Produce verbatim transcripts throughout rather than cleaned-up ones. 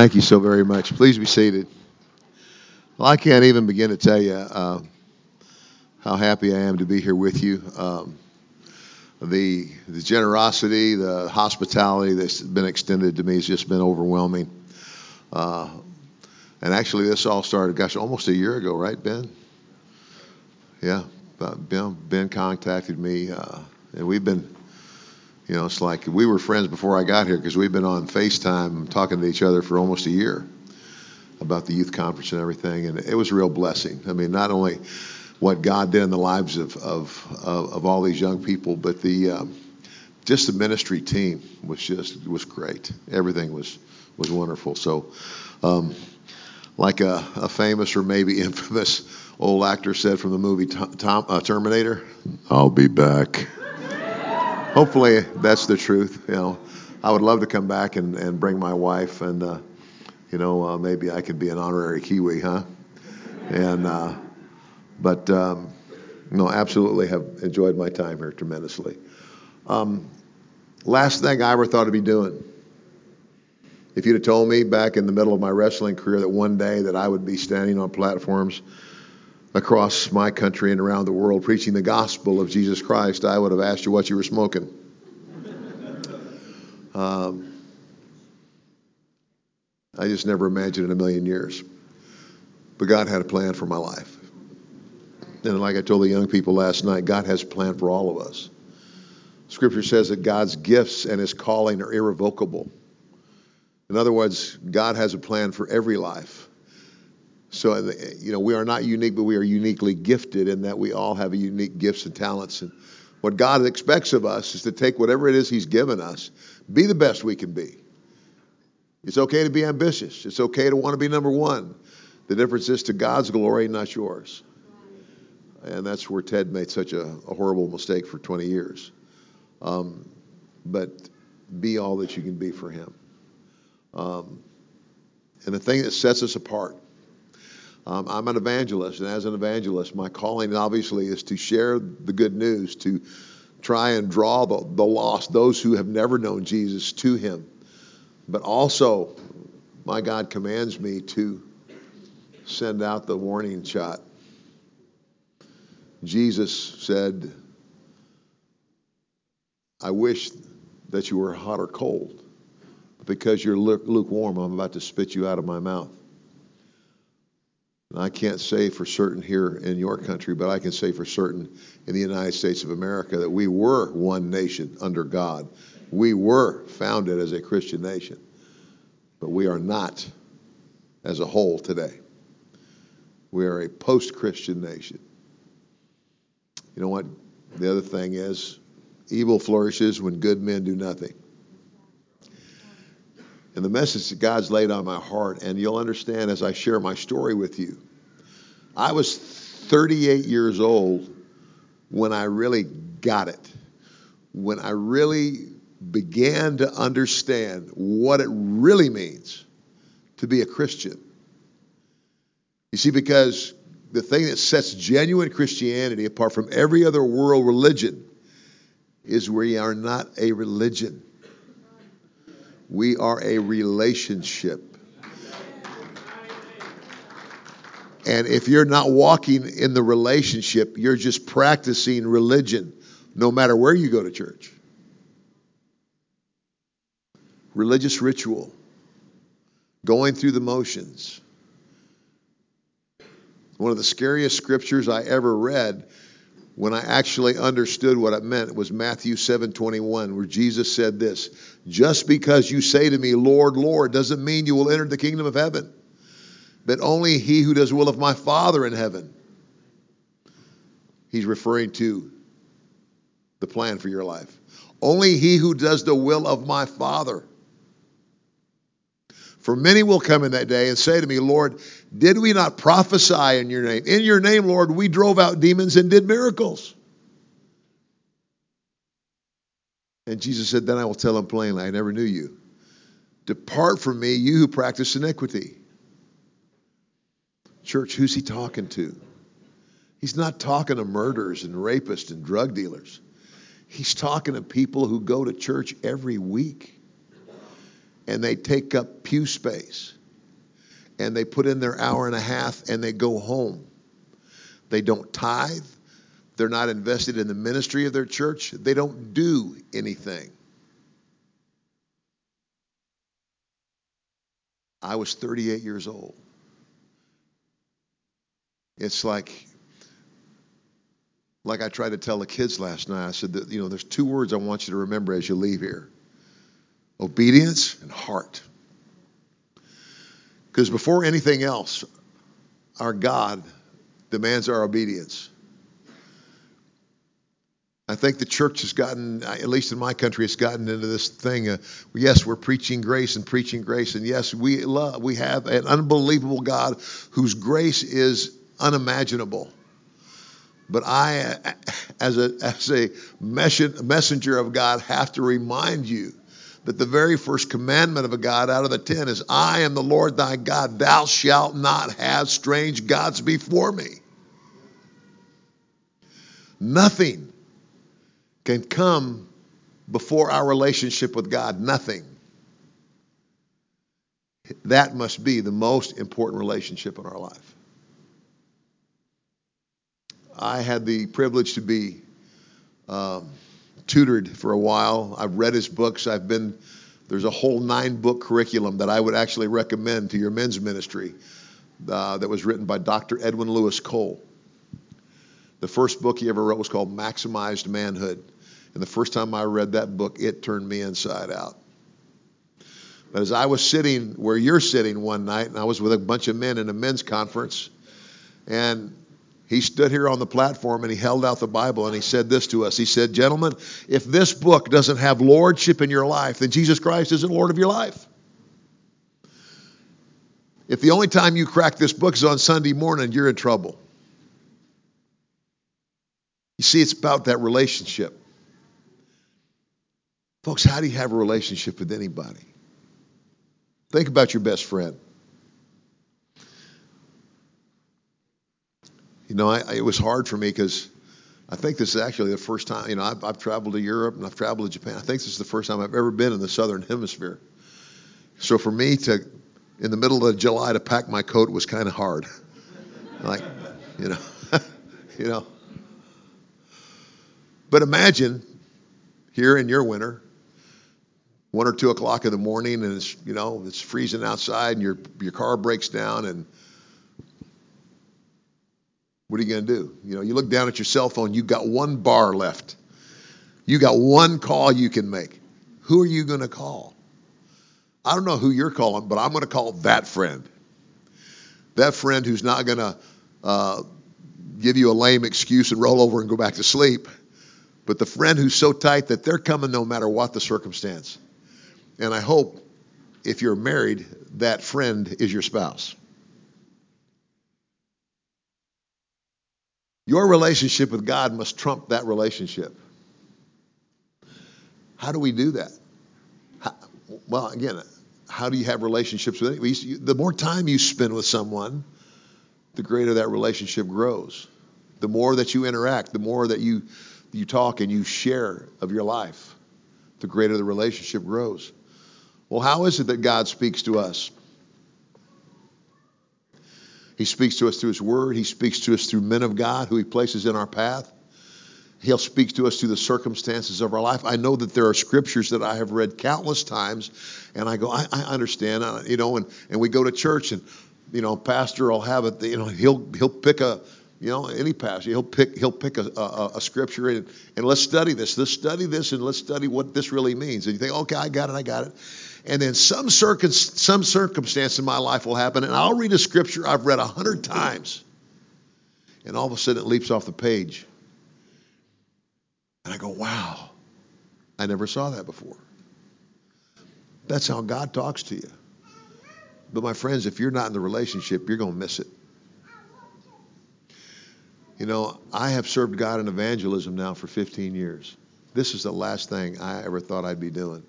Thank you so very much. Please be seated. Well, I can't even begin to tell you uh, how happy I am to be here with you. Um, the the generosity, the hospitality that's been extended to me has just been overwhelming. Uh, and actually, this all started, gosh, almost a year ago, right, Ben? Yeah, uh, Ben, Ben contacted me, uh, and we've been, you know, it's like we were friends before I got here because we've been on FaceTime talking to each other for almost a year about the youth conference and everything, and it was a real blessing. I mean, not only what God did in the lives of of, of, of all these young people, but the um, just the ministry team was just was great. Everything was was wonderful. So, um, like a, a famous or maybe infamous old actor said from the movie Tom, Tom, uh, Terminator, "I'll be back." Hopefully, that's the truth. You know, I would love to come back and, and bring my wife and. Uh, You know, uh, maybe I could be an honorary Kiwi, huh? And, uh, but, um, no, absolutely have enjoyed my time here tremendously. Um, last thing I ever thought I'd be doing. If you'd have told me back in the middle of my wrestling career that one day that I would be standing on platforms across my country and around the world preaching the gospel of Jesus Christ, I would have asked you what you were smoking. Um, I just never imagined in a million years. But God had a plan for my life. And like I told the young people last night, God has a plan for all of us. Scripture says that God's gifts and his calling are irrevocable. In other words, God has a plan for every life. So, you know, we are not unique, but we are uniquely gifted in that we all have unique gifts and talents. And what God expects of us is to take whatever it is he's given us, be the best we can be. It's okay to be ambitious. It's okay to want to be number one. The difference is to God's glory, not yours. And that's where Ted made such a, a horrible mistake for twenty years. Um, but be all that you can be for him. Um, and the thing that sets us apart, um, I'm an evangelist, and as an evangelist, my calling obviously is to share the good news, to try and draw the, the lost, those who have never known Jesus, to him. But also, my God commands me to send out the warning shot. Jesus said, I wish that you were hot or cold. Because you're lukewarm, I'm about to spit you out of my mouth. And I can't say for certain here in your country, but I can say for certain in the United States of America that we were one nation under God. We were founded as a Christian nation. But we are not as a whole today. We are a post-Christian nation. You know what? The other thing is, evil flourishes when good men do nothing. And the message that God's laid on my heart, and you'll understand as I share my story with you. I was thirty-eight years old when I really got it. When I really began to understand what it really means to be a Christian. You see, because the thing that sets genuine Christianity apart from every other world religion is we are not a religion. We are a relationship. And if you're not walking in the relationship, you're just practicing religion, no matter where you go to church. Religious ritual. Going through the motions. One of the scariest scriptures I ever read when I actually understood what it meant was Matthew seven twenty-one, where Jesus said this, just because you say to me, Lord, Lord, doesn't mean you will enter the kingdom of heaven, but only he who does the will of my Father in heaven. He's referring to the plan for your life. Only he who does the will of my Father. For many will come in that day and say to me, Lord, did we not prophesy in your name? In your name, Lord, we drove out demons and did miracles. And Jesus said, then I will tell them plainly, I never knew you. Depart from me, you who practice iniquity. Church, who's he talking to? He's not talking to murderers and rapists and drug dealers. He's talking to people who go to church every week. And they take up pew space. and they put in their hour and a half and they go home. They don't tithe. They're not invested in the ministry of their church. They don't do anything. I was thirty-eight years old. It's like, like I tried to tell the kids last night. I said that, you know, there's two words I want you to remember as you leave here. Obedience and heart. Because before anything else, our God demands our obedience. I think the church has gotten, at least in my country, it's gotten into this thing. Uh, yes, we're preaching grace and preaching grace, and yes, we love, we have an unbelievable God whose grace is unimaginable. But I, as a as a messenger of God, have to remind you that the very first commandment of a God out of the ten is, I am the Lord thy God. Thou shalt not have strange gods before me. Nothing can come before our relationship with God. Nothing. That must be the most important relationship in our life. I had the privilege to be um, tutored for a while. I've read his books. I've been, there's a whole nine book curriculum that I would actually recommend to your men's ministry uh, that was written by Doctor Edwin Lewis Cole. The first book he ever wrote was called Maximized Manhood. And the first time I read that book, it turned me inside out. But as I was sitting where you're sitting one night, and I was with a bunch of men in a men's conference, and he stood here on the platform and he held out the Bible and he said this to us. He said, gentlemen, if this book doesn't have lordship in your life, then Jesus Christ isn't Lord of your life. If the only time you crack this book is on Sunday morning, you're in trouble. You see, it's about that relationship. Folks, how do you have a relationship with anybody? Think about your best friend. You know, I, it was hard for me because I think this is actually the first time, you know, I've, I've traveled to Europe and I've traveled to Japan. I think this is the first time I've ever been in the Southern Hemisphere. So for me to, in the middle of July, to pack my coat was kind of hard. Like, you know, you know. But imagine here in your winter, one or two o'clock in the morning, and it's, you know, it's freezing outside, and your your car breaks down, and what are you going to do? You know, you look down at your cell phone, you've got one bar left. You got one call you can make. Who are you going to call? I don't know who you're calling, but I'm going to call that friend. That friend who's not going to uh, give you a lame excuse and roll over and go back to sleep, but the friend who's so tight that they're coming no matter what the circumstance. And I hope if you're married, that friend is your spouse. Your relationship with God must trump that relationship. How do we do that? How, well, again, how do you have relationships with anyone? The more time you spend with someone, the greater that relationship grows. The more that you interact, the more that you you talk and you share of your life, the greater the relationship grows. Well, how is it that God speaks to us? He speaks to us through his word. He speaks to us through men of God who he places in our path. He'll speak to us through the circumstances of our life. I know that there are scriptures that I have read countless times, and I go, I, I understand, uh, you know, and, and we go to church, and, you know, pastor will have it, you know, he'll he'll pick a, you know, any pastor, he'll pick he'll pick a, a, a scripture, and, and let's study this. Let's study this, and let's study what this really means. And you think, okay, I got it, I got it. And then some circum, some circumstance in my life will happen, and I'll read a scripture I've read a hundred times, and all of a sudden it leaps off the page. And I go, wow, I never saw that before. That's how God talks to you. But my friends, if you're not in the relationship, you're going to miss it. You know, I have served God in evangelism now for fifteen years. This is the last thing I ever thought I'd be doing.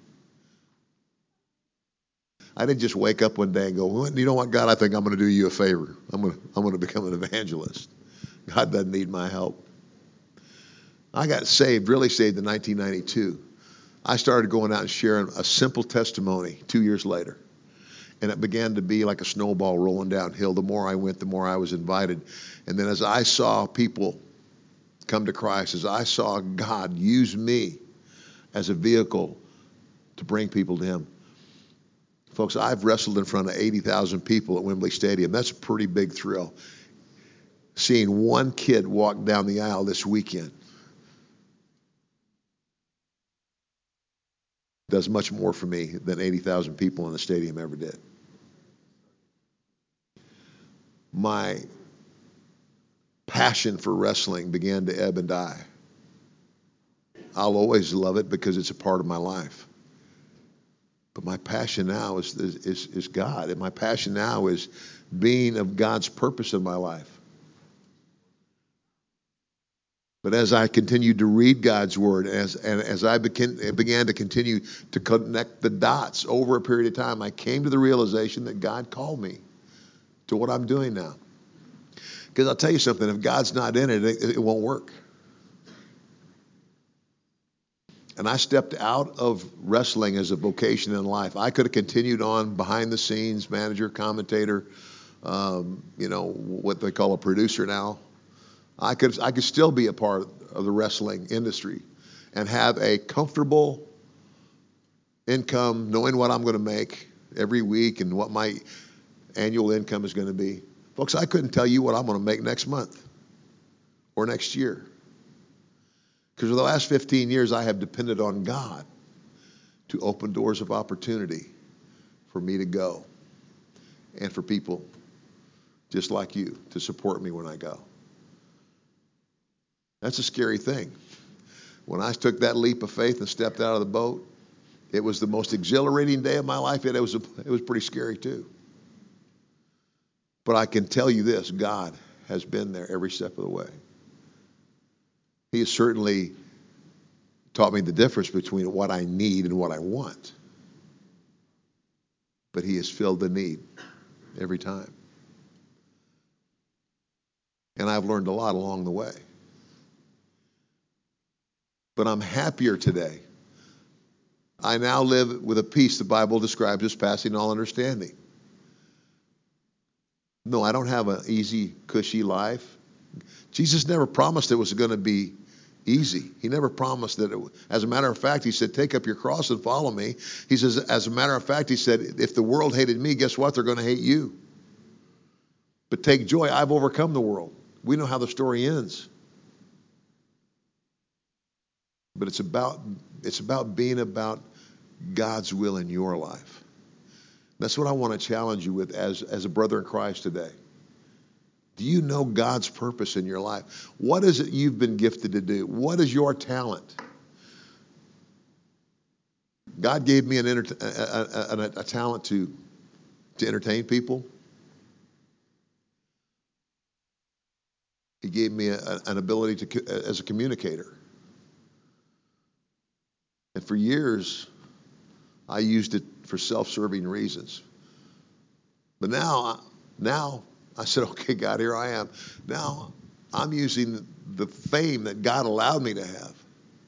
I didn't just wake up one day and go, well, you know what, God, I think I'm going to do you a favor. I'm going to, I'm going to become an evangelist. God doesn't need my help. I got saved, really saved in nineteen ninety-two. I started going out and sharing a simple testimony two years later. And it began to be like a snowball rolling downhill. The more I went, the more I was invited. And then as I saw people come to Christ, as I saw God use me as a vehicle to bring people to him. Folks, I've wrestled in front of eighty thousand people at Wembley Stadium. That's a pretty big thrill. Seeing one kid walk down the aisle this weekend does much more for me than eighty thousand people in the stadium ever did. My passion for wrestling began to ebb and die. I'll always love it because it's a part of my life. But my passion now is, is, is God. And my passion now is being of God's purpose in my life. But as I continued to read God's word, as, and as I began, began to continue to connect the dots over a period of time, I came to the realization that God called me to what I'm doing now. Because I'll tell you something, if God's not in it, it, it won't work. And I stepped out of wrestling as a vocation in life. I could have continued on behind the scenes, manager, commentator, um, you know, what they call a producer now. I could I could still be a part of the wrestling industry and have a comfortable income, knowing what I'm going to make every week and what my annual income is going to be. Folks, I couldn't tell you what I'm going to make next month or next year. Because for the last fifteen years, I have depended on God to open doors of opportunity for me to go and for people just like you to support me when I go. That's a scary thing. When I took that leap of faith and stepped out of the boat, it was the most exhilarating day of my life, yet it was, a, it was pretty scary too. But I can tell you this, God has been there every step of the way. He has certainly taught me the difference between what I need and what I want. But he has filled the need every time. And I've learned a lot along the way. But I'm happier today. I now live with a peace the Bible describes as passing all understanding. No, I don't have an easy, cushy life. Jesus never promised it was going to be easy. He never promised that it was. As a matter of fact, he said, take up your cross and follow me. He says, as a matter of fact, he said, if the world hated me, guess what? They're going to hate you. But take joy. I've overcome the world. We know how the story ends. But it's about, it's about being about God's will in your life. That's what I want to challenge you with as, as a brother in Christ today. Do you know God's purpose in your life? What is it you've been gifted to do? What is your talent? God gave me an enter- a, a, a, a talent to, to entertain people. He gave me a, an ability to as a communicator. And for years, I used it for self-serving reasons. But now, now I said, okay, God, here I am. Now I'm using the fame that God allowed me to have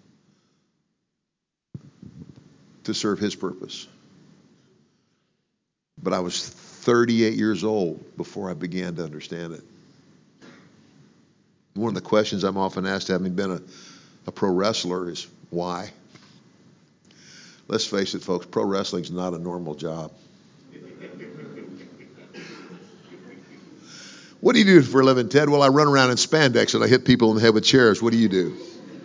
to serve his purpose. But I was thirty-eight years old before I began to understand it. One of the questions I'm often asked, having been a, a pro wrestler, is why? Let's face it, folks, pro wrestling is not a normal job. What do you do for a living, Ted? Well, I run around in spandex and I hit people in the head with chairs. What do you do?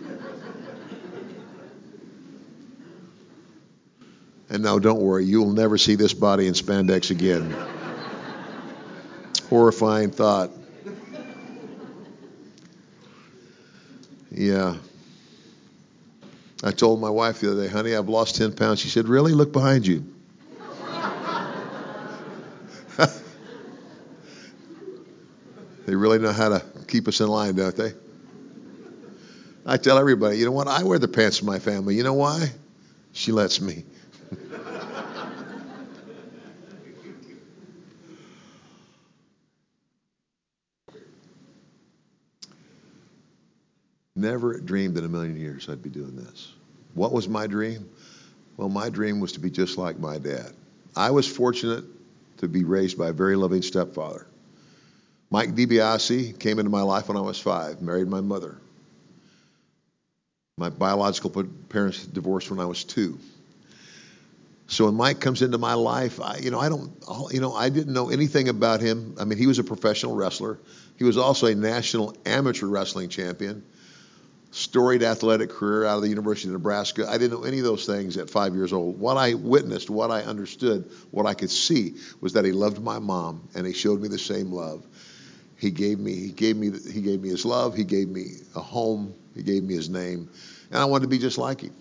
And now, don't worry, you will never see this body in spandex again. Horrifying thought. Yeah. I told my wife the other day, honey, I've lost ten pounds. She said, really? Look behind you. They really know how to keep us in line, don't they? I tell everybody, you know what? I wear the pants for my family. You know why? She lets me. Never dreamed in a million years I'd be doing this. What was my dream? Well, my dream was to be just like my dad. I was fortunate to be raised by a very loving stepfather. Mike DiBiase came into my life when I was five, married my mother. My biological parents divorced when I was two. So when Mike comes into my life, I, you know, I don't, you know, I didn't know anything about him. I mean, he was a professional wrestler. He was also a national amateur wrestling champion. Storied athletic career out of the University of Nebraska. I didn't know any of those things at five years old. What I witnessed, what I understood, what I could see was that he loved my mom, and he showed me the same love. He gave me, he gave me, he gave me his love. He gave me a home. He gave me his name, and I wanted to be just like him.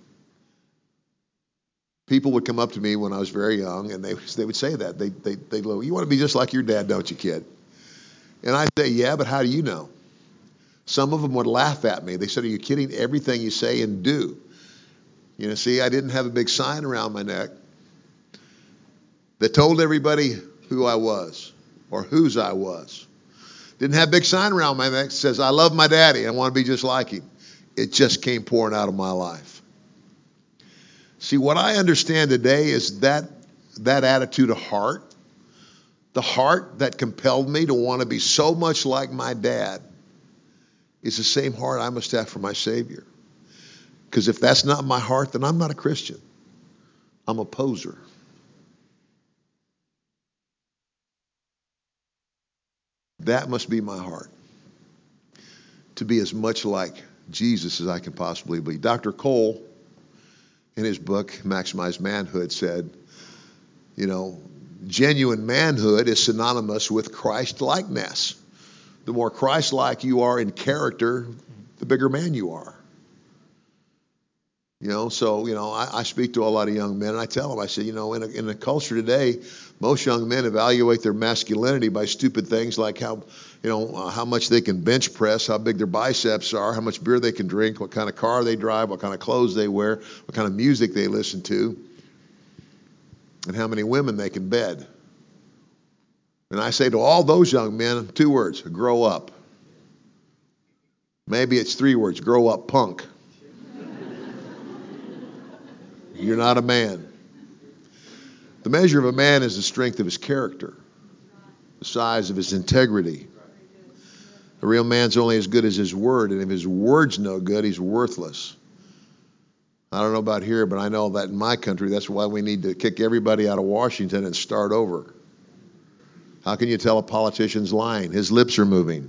People would come up to me when I was very young, and they they would say that they they they go, "You want to be just like your dad, don't you, kid?" And I'd say, "Yeah, but how do you know?" Some of them would laugh at me. They said, "Are you kidding? Everything you say and do." You know, see, I didn't have a big sign around my neck that told everybody who I was or whose I was. Didn't have a big sign around my neck that says, "I love my daddy. I want to be just like him." It just came pouring out of my life. See, what I understand today is that that attitude of heart, the heart that compelled me to want to be so much like my dad, is the same heart I must have for my Savior. Because if that's not my heart, then I'm not a Christian. I'm a poser. That must be my heart. To be as much like Jesus as I can possibly be. Doctor Cole, in his book, Maximize Manhood, said, you know, genuine manhood is synonymous with Christ-likeness. The more Christ-like you are in character, the bigger man you are. You know, so, you know, I, I speak to a lot of young men, and I tell them, I say, you know, in a, in a culture today, most young men evaluate their masculinity by stupid things like how, you know, uh, how much they can bench press, how big their biceps are, how much beer they can drink, what kind of car they drive, what kind of clothes they wear, what kind of music they listen to, and how many women they can bed. And I say to all those young men, two words, grow up. Maybe it's three words, grow up, punk. You're not a man. The measure of a man is the strength of his character, the size of his integrity. A real man's only as good as his word, and if his word's no good, he's worthless. I don't know about here, but I know that in my country, that's why we need to kick everybody out of Washington and start over. How can you tell a politician's lying? His lips are moving.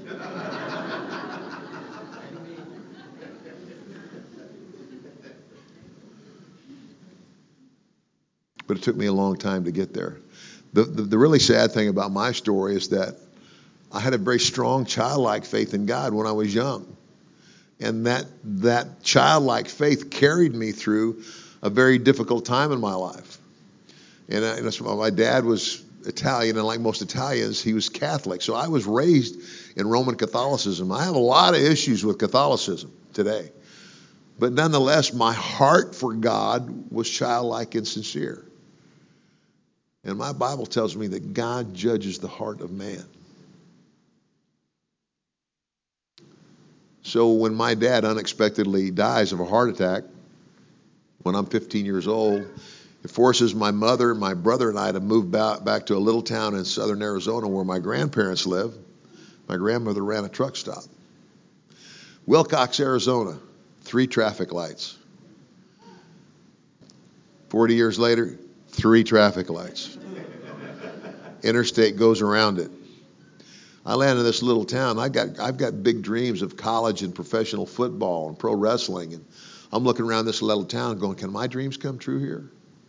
But it took me a long time to get there. The, the, the really sad thing about my story is that I had a very strong childlike faith in God when I was young. And that, that childlike faith carried me through a very difficult time in my life. And, I, and my dad was Italian, and like most Italians, he was Catholic. So I was raised in Roman Catholicism. I have a lot of issues with Catholicism today. But nonetheless, my heart for God was childlike and sincere. And my Bible tells me that God judges the heart of man. So when my dad unexpectedly dies of a heart attack, when I'm fifteen years old, it forces my mother, my brother, and I to move back, back to a little town in southern Arizona where my grandparents live. My grandmother ran a truck stop. Wilcox, Arizona, three traffic lights. forty years later, three traffic lights. Interstate goes around it. I land in this little town. I got, I've got big dreams of college and professional football and pro wrestling. And I'm looking around this little town going, can my dreams come true here?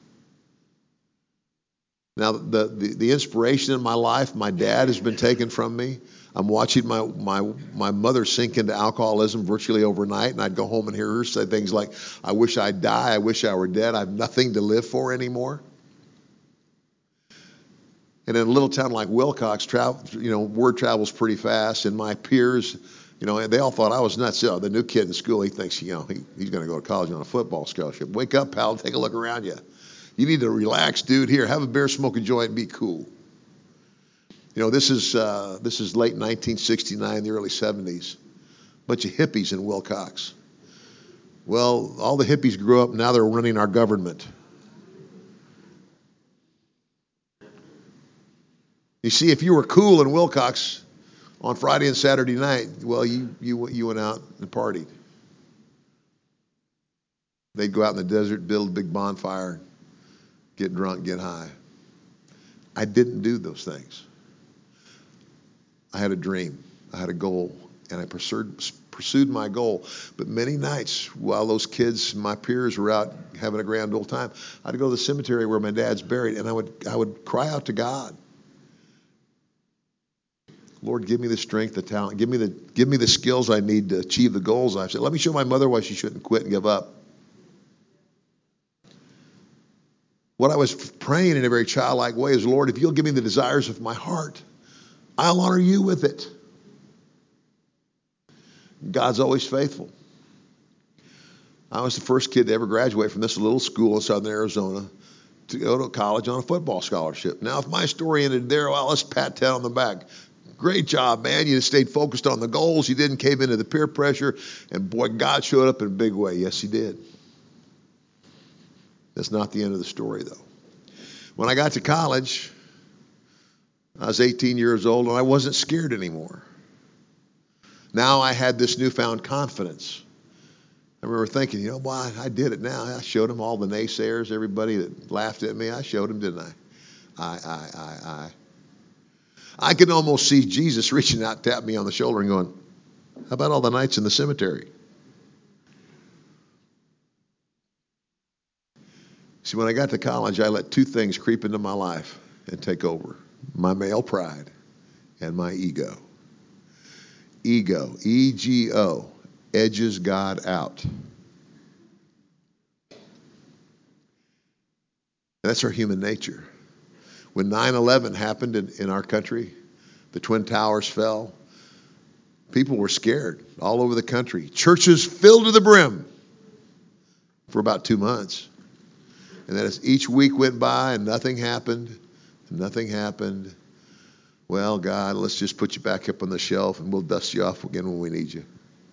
Now, the, the, the inspiration in my life, my dad has been taken from me. I'm watching my, my, my mother sink into alcoholism virtually overnight, and I'd go home and hear her say things like, I wish I'd die, I wish I were dead, I have nothing to live for anymore. And in a little town like Wilcox, travel, you know, word travels pretty fast, and my peers, you know, they all thought I was nuts. So the new kid in school, he thinks, you know, he, he's going to go to college on a football scholarship. Wake up, pal, take a look around you. You need to relax, dude. Here, have a beer, smoke a joint, and be cool. You know, this is uh, this is late nineteen sixty-nine, the early seventies. Bunch of hippies in Wilcox. Well, all the hippies grew up, now they're running our government. You see, if you were cool in Wilcox on Friday and Saturday night, well, you, you, you went out and partied. They'd go out in the desert, build a big bonfire, get drunk, get high. I didn't do those things. I had a dream. I had a goal, and I pursued, pursued my goal. But many nights while those kids, my peers, were out having a grand old time, I'd go to the cemetery where my dad's buried, and I would I would cry out to God, Lord, give me the strength, the talent, give me the give me the skills I need to achieve the goals I've set. Let me show my mother why she shouldn't quit and give up. What I was praying in a very childlike way is, Lord, if you'll give me the desires of my heart, I'll honor you with it. God's always faithful. I was the first kid to ever graduate from this little school in southern Arizona to go to college on a football scholarship. Now, if my story ended there, well, let's pat that on the back. Great job, man. You stayed focused on the goals. You didn't cave into the peer pressure. And boy, God showed up in a big way. Yes, he did. That's not the end of the story, though. When I got to college, I was eighteen years old, and I wasn't scared anymore. Now I had this newfound confidence. I remember thinking, you know, boy, I did it now. I showed them all the naysayers, everybody that laughed at me. I showed them, didn't I? I, I, I, I. I could almost see Jesus reaching out, tapping me on the shoulder and going, how about all the nights in the cemetery? See, when I got to college, I let two things creep into my life and take over. My male pride and my ego. Ego, E G O, edges God out. That's our human nature. When nine eleven happened in, in our country, the Twin Towers fell, people were scared all over the country. Churches filled to the brim for about two months. And then as each week went by and nothing happened, and nothing happened, well, God, let's just put you back up on the shelf and we'll dust you off again when we need you.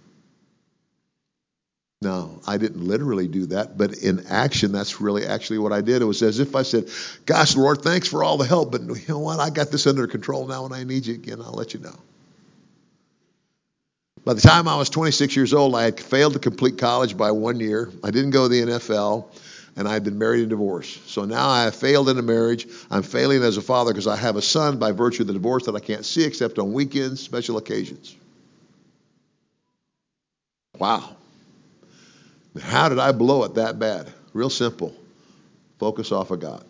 No, I didn't literally do that, but in action, that's really actually what I did. It was as if I said, gosh, Lord, thanks for all the help, but you know what? I got this under control now. When I need you again, I'll let you know. By the time I was twenty-six years old, I had failed to complete college by one year. I didn't go to the N F L, and I had been married and divorced. So now I have failed in a marriage. I'm failing as a father because I have a son by virtue of the divorce that I can't see except on weekends, special occasions. Wow. How did I blow it that bad? Real simple. Focus off of God.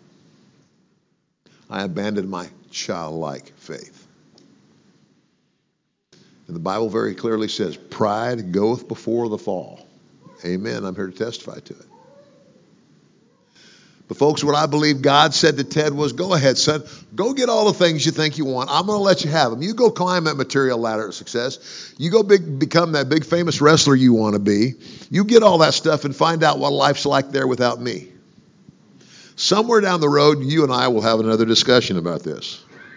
I abandoned my childlike faith. And the Bible very clearly says, pride goeth before the fall. Amen. I'm here to testify to it. But folks, what I believe God said to Ted was, go ahead, son. Go get all the things you think you want. I'm going to let you have them. You go climb that material ladder of success. You go big, become that big famous wrestler you want to be. You get all that stuff and find out what life's like there without me. Somewhere down the road, you and I will have another discussion about this.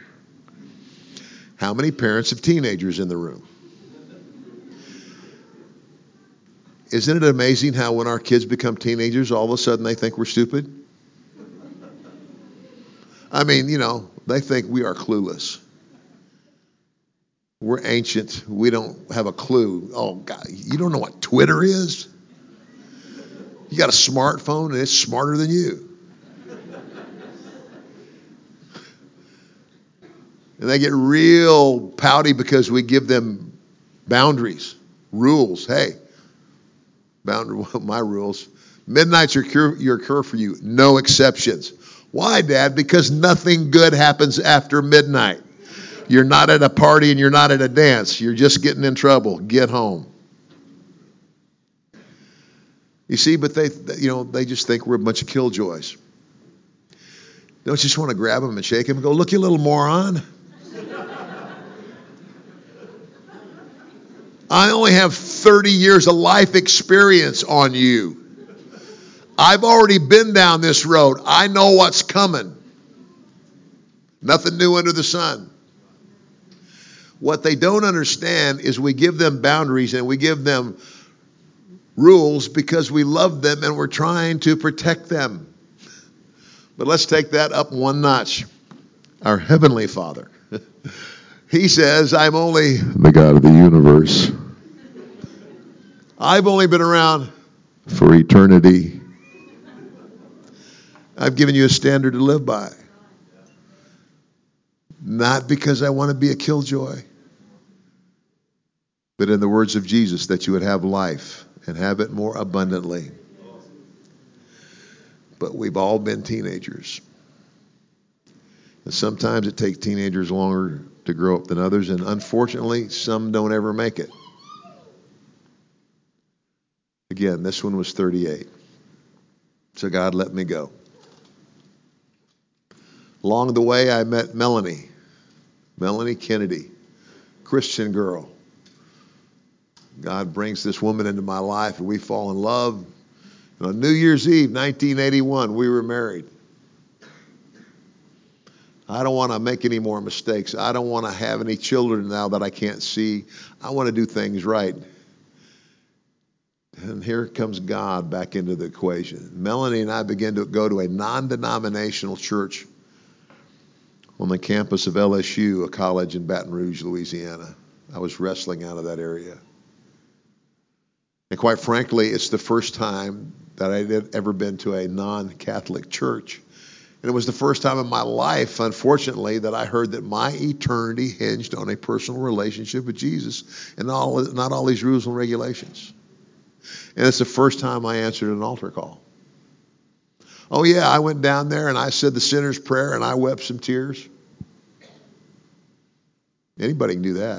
How many parents have teenagers in the room? Isn't it amazing how when our kids become teenagers, all of a sudden they think we're stupid? I mean, you know, they think we are clueless. We're ancient. We don't have a clue. Oh, God, you don't know what Twitter is? You got a smartphone and it's smarter than you. And they get real pouty because we give them boundaries, rules. Hey, boundary, my rules. Midnight's your cure, your curfew, no exceptions. Why, Dad? Because nothing good happens after midnight. You're not at a party and you're not at a dance. You're just getting in trouble. Get home. You see, but they, you know, they just think we're a bunch of killjoys. Don't you just want to grab them and shake them and go, look, you little moron. I only have thirty years of life experience on you. I've already been down this road. I know what's coming. Nothing new under the sun. What they don't understand is we give them boundaries and we give them rules because we love them and we're trying to protect them. But let's take that up one notch. Our Heavenly Father He says, I'm only the God of the universe. I've only been around for eternity. I've given you a standard to live by. Not because I want to be a killjoy, but in the words of Jesus, that you would have life and have it more abundantly. But we've all been teenagers. And sometimes it takes teenagers longer to grow up than others, and unfortunately, some don't ever make it. Again, this one was thirty-eight. So God let me go. Along the way, I met Melanie. Melanie Kennedy, Christian girl. God brings this woman into my life, and we fall in love. And on New Year's Eve, nineteen eighty-one, we were married. I don't want to make any more mistakes. I don't want to have any children now that I can't see. I want to do things right. And here comes God back into the equation. Melanie and I began to go to a non-denominational church on the campus of L S U, a college in Baton Rouge, Louisiana. I was wrestling out of that area. And quite frankly, it's the first time that I had ever been to a non-Catholic church. And it was the first time in my life, unfortunately, that I heard that my eternity hinged on a personal relationship with Jesus and not all, not all these rules and regulations. And it's the first time I answered an altar call. Oh, yeah, I went down there and I said the sinner's prayer and I wept some tears. Anybody can do that.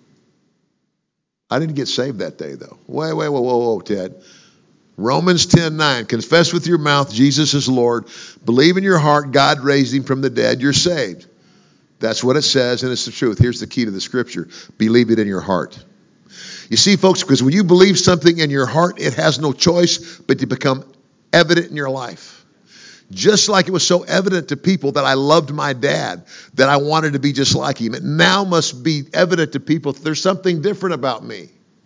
I didn't get saved that day, though. Wait, wait, whoa, whoa, whoa, Ted. Romans ten nine, confess with your mouth Jesus is Lord. Believe in your heart God raised him from the dead. You're saved. That's what it says, and it's the truth. Here's the key to the scripture. Believe it in your heart. You see, folks, because when you believe something in your heart, it has no choice but to become evident in your life. Just like it was so evident to people that I loved my dad, that I wanted to be just like him. It now must be evident to people that there's something different about me.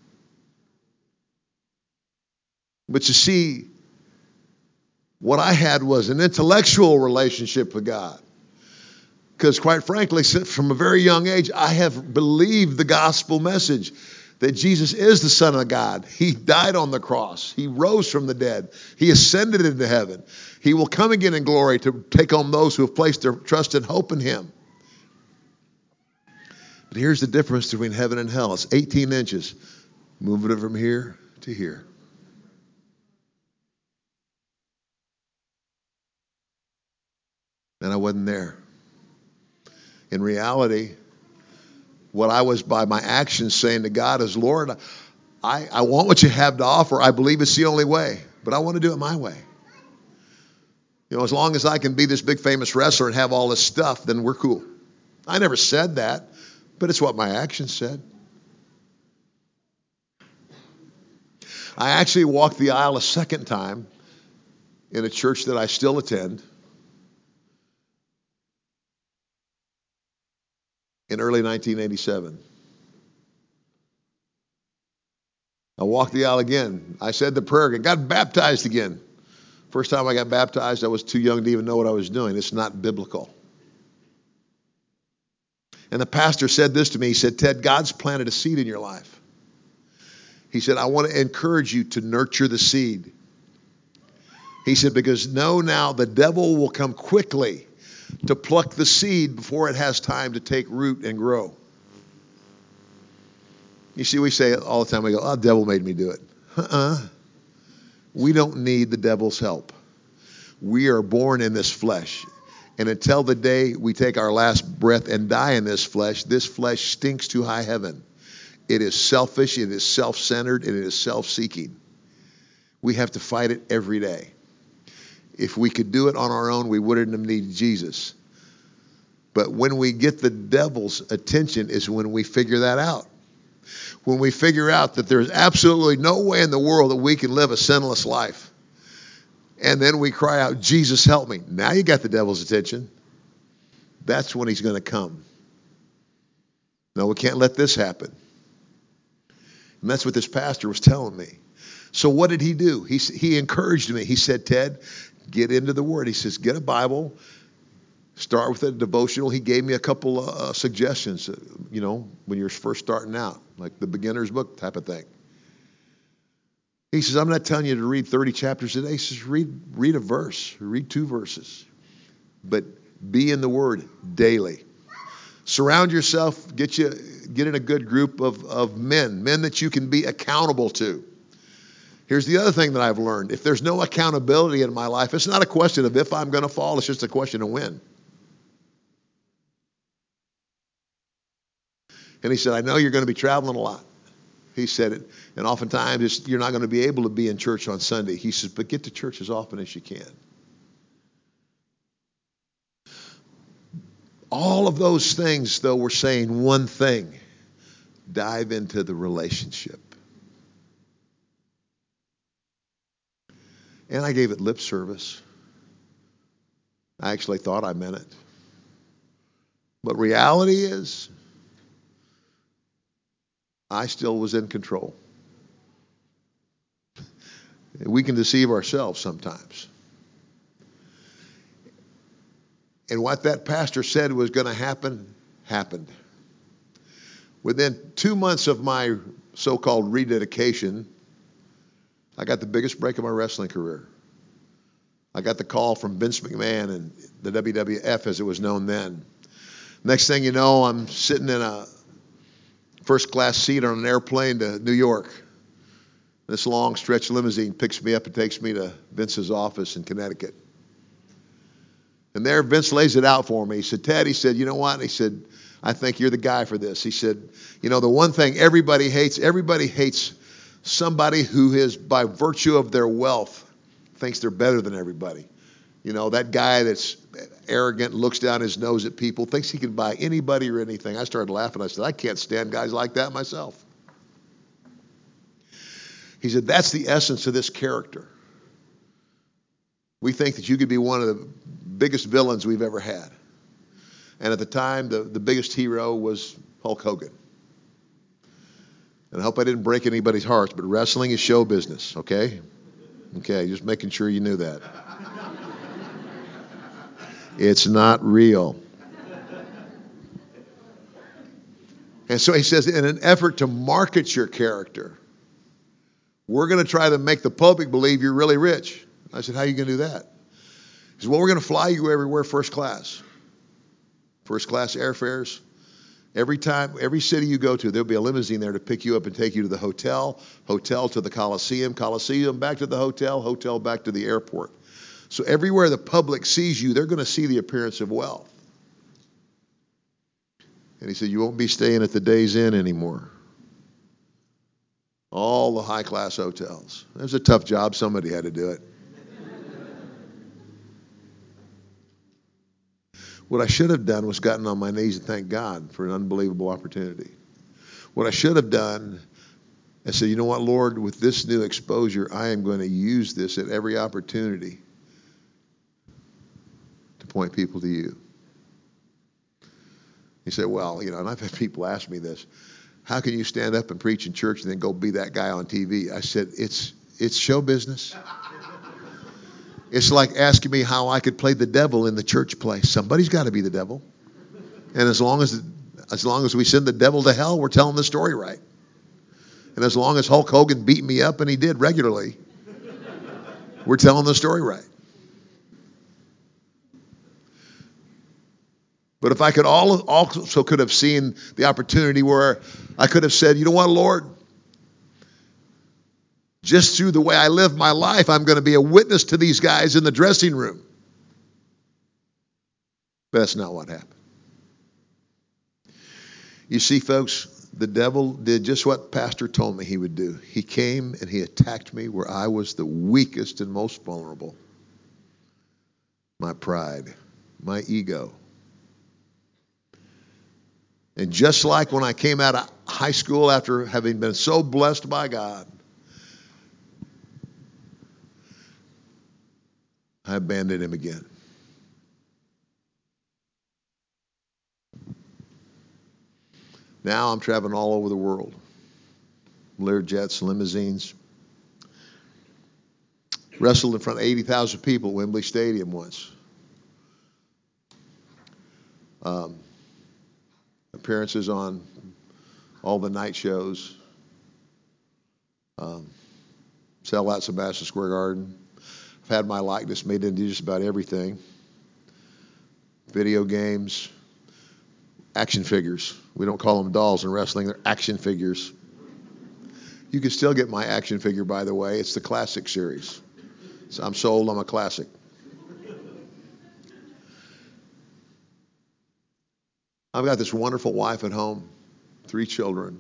But you see, what I had was an intellectual relationship with God. Because quite frankly, from a very young age, I have believed the gospel message that Jesus is the Son of God. He died on the cross. He rose from the dead. He ascended into heaven. He will come again in glory to take on those who have placed their trust and hope in him. But here's the difference between heaven and hell. It's eighteen inches, moving it from here to here. And I wasn't there. In reality, what I was by my actions saying to God is, Lord, I, I want what you have to offer. I believe it's the only way, but I want to do it my way. You know, as long as I can be this big famous wrestler and have all this stuff, then we're cool. I never said that, but it's what my actions said. I actually walked the aisle a second time in a church that I still attend in early nineteen eighty-seven. I walked the aisle again. I said the prayer again. Got baptized again. First time I got baptized, I was too young to even know what I was doing. It's not biblical. And the pastor said this to me. He said, Ted, God's planted a seed in your life. He said, I want to encourage you to nurture the seed. He said, because know now the devil will come quickly to pluck the seed before it has time to take root and grow. You see, we say it all the time. We go, oh, the devil made me do it. Uh-uh. We don't need the devil's help. We are born in this flesh. And until the day we take our last breath and die in this flesh, this flesh stinks to high heaven. It is selfish, it is self-centered, and it is self-seeking. We have to fight it every day. If we could do it on our own, we wouldn't have needed Jesus. But when we get the devil's attention is when we figure that out. When we figure out that there's absolutely no way in the world that we can live a sinless life. And then we cry out, Jesus, help me. Now you got the devil's attention. That's when he's going to come. No, we can't let this happen. And that's what this pastor was telling me. So what did he do? He, he encouraged me. He said, Ted, get into the Word. He says, get a Bible, Start with a devotional. He gave me a couple of uh, suggestions, uh, you know, when you're first starting out, like the beginner's book type of thing. He says, I'm not telling you to read thirty chapters a day. He says, read, read a verse, read two verses, but be in the Word daily. Surround yourself, get you, get in a good group of, of men, men that you can be accountable to. Here's the other thing that I've learned. If there's no accountability in my life, it's not a question of if I'm going to fall. It's just a question of when. And he said, I know you're going to be traveling a lot. He said it. And oftentimes it's, you're not going to be able to be in church on Sunday. He says, but get to church as often as you can. All of those things, though, were saying one thing. Dive into the relationship. And I gave it lip service. I actually thought I meant it. But reality is, I still was in control. We can deceive ourselves sometimes. And what that pastor said was going to happen, happened. Within two months of my so-called rededication, I got the biggest break of my wrestling career. I got the call from Vince McMahon and the W W F as it was known then. Next thing you know, I'm sitting in a first-class seat on an airplane to New York. This long stretch limousine picks me up and takes me to Vince's office in Connecticut. And there Vince lays it out for me. He said, Ted, he said, you know what? He said, I think you're the guy for this. He said, you know, the one thing everybody hates, everybody hates somebody who is, by virtue of their wealth, thinks they're better than everybody. You know, that guy that's arrogant, looks down his nose at people, thinks he can buy anybody or anything. I started laughing. I said, I can't stand guys like that myself. He said, that's the essence of this character. We think that you could be one of the biggest villains we've ever had. And at the time, the, the biggest hero was Hulk Hogan. And I hope I didn't break anybody's hearts, but wrestling is show business, okay? Okay, just making sure you knew that. It's not real. And so he says, in an effort to market your character, we're going to try to make the public believe you're really rich. I said, how are you going to do that? He said, well, we're going to fly you everywhere first class. First class airfares. Every time, every city you go to, there'll be a limousine there to pick you up and take you to the hotel, hotel to the Coliseum, Coliseum back to the hotel, hotel back to the airport. So everywhere the public sees you, they're going to see the appearance of wealth. And he said, you won't be staying at the Days Inn anymore. All the high-class hotels. It was a tough job. Somebody had to do it. What I should have done was gotten on my knees and thanked God for an unbelievable opportunity. What I should have done, I said, you know what, Lord, with this new exposure, I am going to use this at every opportunity to point people to you. He said, well, you know, and I've had people ask me this, how can you stand up and preach in church and then go be that guy on T V? I said, it's it's show business. It's like asking me how I could play the devil in the church play. Somebody's got to be the devil. And as long as as long as we send the devil to hell, we're telling the story right. And as long as Hulk Hogan beat me up, and he did regularly, we're telling the story right. But if I could all, also could have seen the opportunity where I could have said, you know what, Lord? Just through the way I live my life, I'm going to be a witness to these guys in the dressing room. But that's not what happened. You see, folks, the devil did just what Pastor told me he would do. He came and he attacked me where I was the weakest and most vulnerable. My pride, my ego. And just like when I came out of high school after having been so blessed by God, I abandoned him again. Now I'm traveling all over the world. Lear jets, limousines. Wrestled in front of eighty thousand people at Wembley Stadium once. Um, appearances on all the night shows. Um, sell out Sebastian Square Garden. I've had my likeness made into just about everything. Video games, action figures. We don't call them dolls in wrestling, they're action figures. You can still get my action figure, by the way. It's the classic series. So I'm sold, I'm a classic. I've got this wonderful wife at home, three children,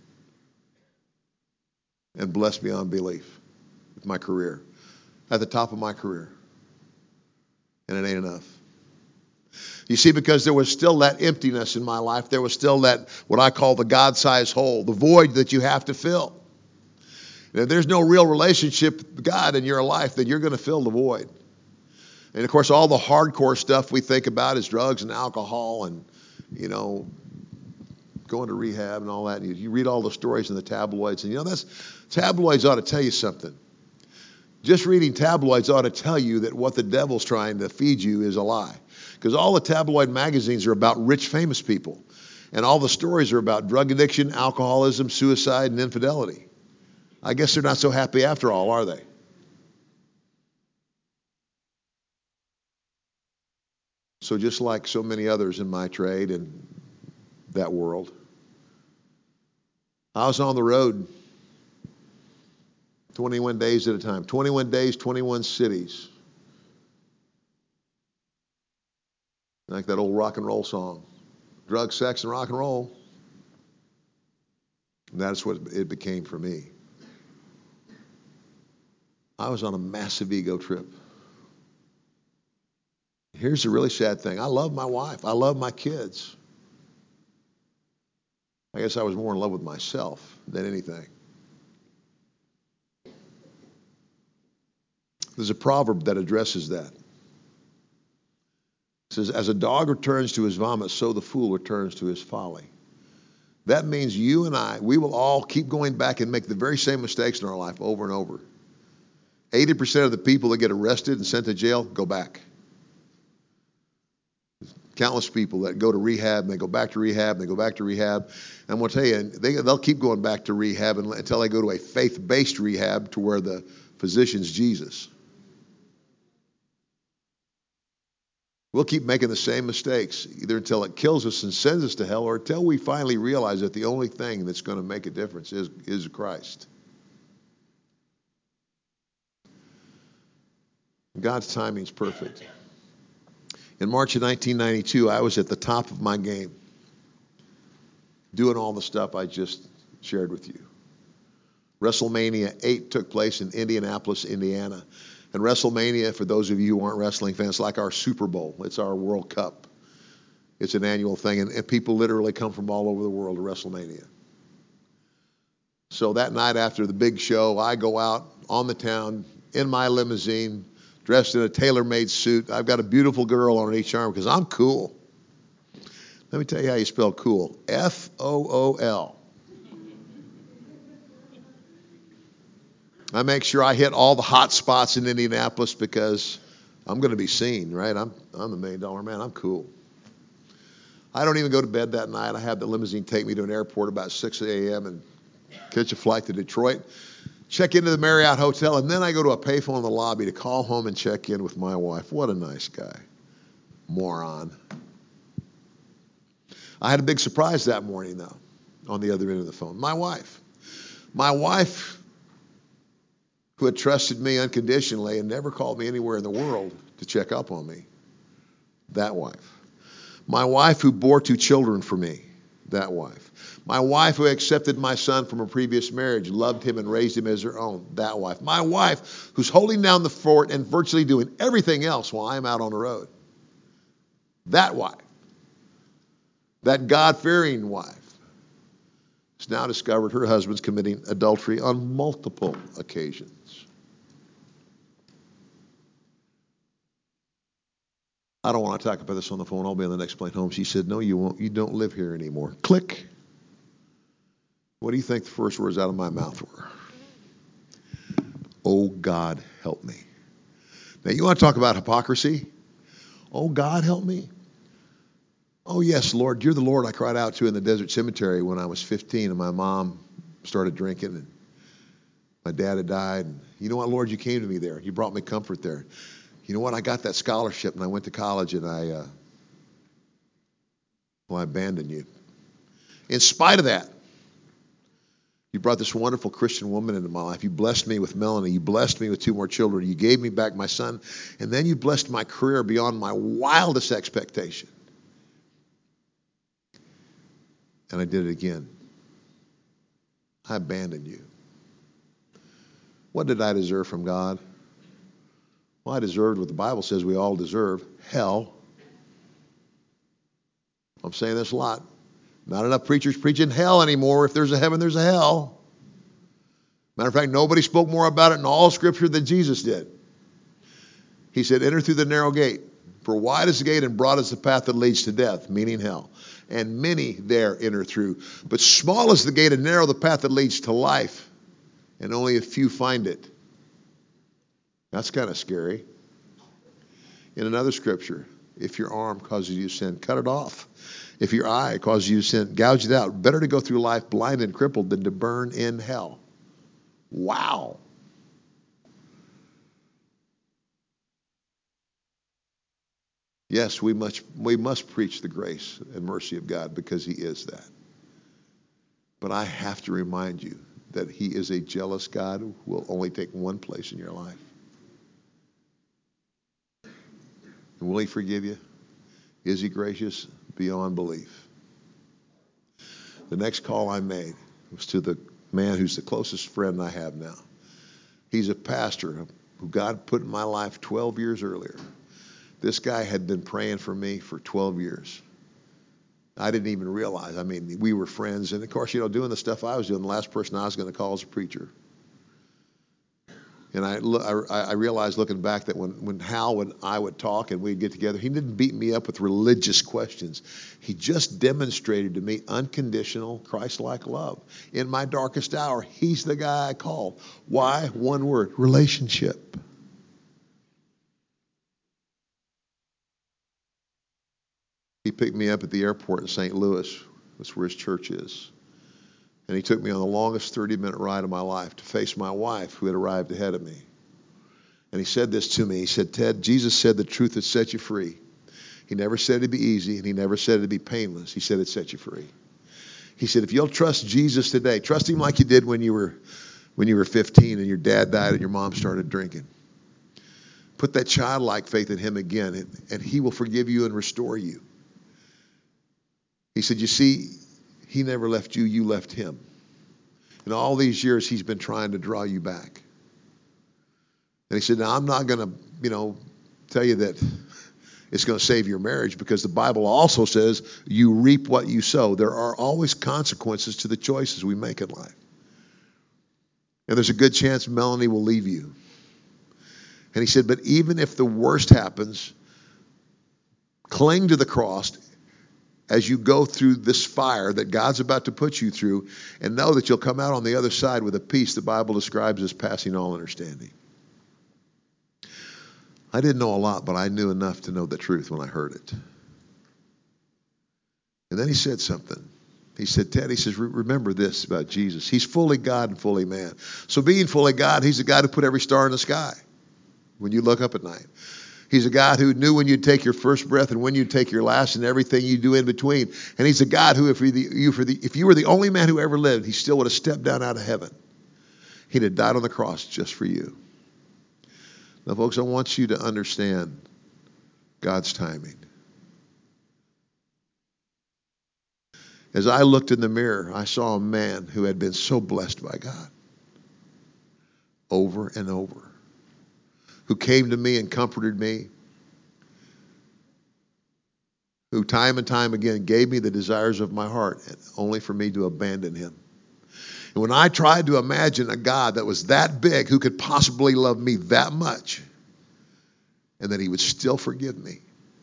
and blessed beyond belief with my career. At the top of my career. And it ain't enough. You see, because there was still that emptiness in my life. There was still that, what I call the God-sized hole, the void that you have to fill. And if there's no real relationship with God in your life, then you're going to fill the void. And of course, all the hardcore stuff we think about is drugs and alcohol and, you know, going to rehab and all that. And you, you read all the stories in the tabloids, and you know, that's tabloids ought to tell you something. Just reading tabloids ought to tell you that what the devil's trying to feed you is a lie. Because all the tabloid magazines are about rich, famous people. And all the stories are about drug addiction, alcoholism, suicide, and infidelity. I guess they're not so happy after all, are they? So just like so many others in my trade and that world, I was on the road twenty-one days at a time. twenty-one days, twenty-one cities. Like that old rock and roll song. Drugs, sex, and rock and roll. And that's what it became for me. I was on a massive ego trip. Here's the really sad thing. I love my wife. I love my kids. I guess I was more in love with myself than anything. There's a proverb that addresses that. It says, as a dog returns to his vomit, so the fool returns to his folly. That means you and I, we will all keep going back and make the very same mistakes in our life over and over. eighty percent of the people that get arrested and sent to jail go back. Countless people that go to rehab, and they go back to rehab, and they go back to rehab. And I'm going to tell you, they, they'll keep going back to rehab until they go to a faith-based rehab to where the physician's Jesus. We'll keep making the same mistakes, either until it kills us and sends us to hell, or until we finally realize that the only thing that's going to make a difference is, is Christ. God's timing is perfect. In March of nineteen ninety-two, I was at the top of my game, doing all the stuff I just shared with you. WrestleMania eight took place in Indianapolis, Indiana. And WrestleMania, for those of you who aren't wrestling fans, it's like our Super Bowl. It's our World Cup. It's an annual thing, and, and people literally come from all over the world to WrestleMania. So that night after the big show, I go out on the town in my limousine, dressed in a tailor-made suit. I've got a beautiful girl on each arm because I'm cool. Let me tell you how you spell cool. F O O L. I make sure I hit all the hot spots in Indianapolis because I'm going to be seen, right? I'm I'm the million dollar man. I'm cool. I don't even go to bed that night. I have the limousine take me to an airport about six a.m. and catch a flight to Detroit, check into the Marriott Hotel, and then I go to a payphone in the lobby to call home and check in with my wife. What a nice guy. Moron. I had a big surprise that morning, though, on the other end of the phone. My wife. My wife, who had trusted me unconditionally and never called me anywhere in the world to check up on me. That wife. My wife who bore two children for me. That wife. My wife who accepted my son from a previous marriage, loved him and raised him as her own. That wife. My wife who's holding down the fort and virtually doing everything else while I'm out on the road. That wife. That God-fearing wife has now discovered her husband's committing adultery on multiple occasions. I don't want to talk about this on the phone. I'll be on the next plane home. She said, no, you won't. You don't live here anymore. Click. What do you think the first words out of my mouth were? Oh, God, help me. Now, you want to talk about hypocrisy? Oh, God, help me. Oh, yes, Lord, you're the Lord I cried out to in the desert cemetery when I was fifteen and my mom started drinking and my dad had died. And you know what, Lord, you came to me there. You brought me comfort there. You know what, I got that scholarship and I went to college and I, uh, well, I abandoned you. In spite of that, you brought this wonderful Christian woman into my life. You blessed me with Melanie. You blessed me with two more children. You gave me back my son. And then you blessed my career beyond my wildest expectation. And I did it again. I abandoned you. What did I deserve from God? Well, I deserved what the Bible says we all deserve, hell. I'm saying this a lot. Not enough preachers preaching hell anymore. If there's a heaven, there's a hell. Matter of fact, nobody spoke more about it in all Scripture than Jesus did. He said, enter through the narrow gate. For wide is the gate and broad is the path that leads to death, meaning hell. And many there enter through. But small is the gate and narrow the path that leads to life. And only a few find it. That's kind of scary. In another scripture, if your arm causes you to sin, cut it off. If your eye causes you to sin, gouge it out. Better to go through life blind and crippled than to burn in hell. Wow. Yes, we must, we must preach the grace and mercy of God because he is that. But I have to remind you that he is a jealous God who will only take one place in your life. And will he forgive you? Is he gracious? Beyond belief. The next call I made was to the man who's the closest friend I have now. He's a pastor who God put in my life twelve years earlier. This guy had been praying for me for twelve years. I didn't even realize. I mean, we were friends. And, of course, you know, doing the stuff I was doing, the last person I was going to call was a preacher. And I, I, I realized looking back that when, when Hal and I would talk and we'd get together, he didn't beat me up with religious questions. He just demonstrated to me unconditional Christ-like love. In my darkest hour, he's the guy I called. Why? One word, relationship. He picked me up at the airport in Saint Louis. That's where his church is. And he took me on the longest thirty-minute ride of my life to face my wife who had arrived ahead of me. And he said this to me. He said, Ted, Jesus said the truth would set you free. He never said it'd be easy, and he never said it'd be painless. He said it'd set you free. He said, if you'll trust Jesus today, trust him like you did when you were when you were fifteen and your dad died and your mom started drinking. Put that childlike faith in him again, and, and he will forgive you and restore you. He said, you see, he never left you, you left him. And all these years, he's been trying to draw you back. And he said, now, I'm not going to, you know, tell you that it's going to save your marriage because the Bible also says you reap what you sow. There are always consequences to the choices we make in life. And there's a good chance Melanie will leave you. And he said, but even if the worst happens, cling to the cross as you go through this fire that God's about to put you through, and know that you'll come out on the other side with a peace the Bible describes as passing all understanding. I didn't know a lot, but I knew enough to know the truth when I heard it. And then he said something. He said, Ted, he says, remember this about Jesus. He's fully God and fully man. So being fully God, he's the God who put every star in the sky when you look up at night. He's a God who knew when you'd take your first breath and when you'd take your last and everything you do in between. And he's a God who, if you, for the, if you were the only man who ever lived, he still would have stepped down out of heaven. He'd have died on the cross just for you. Now, folks, I want you to understand God's timing. As I looked in the mirror, I saw a man who had been so blessed by God over and over, who came to me and comforted me, who time and time again gave me the desires of my heart, only for me to abandon him. And when I tried to imagine a God that was that big, who could possibly love me that much, and that he would still forgive me,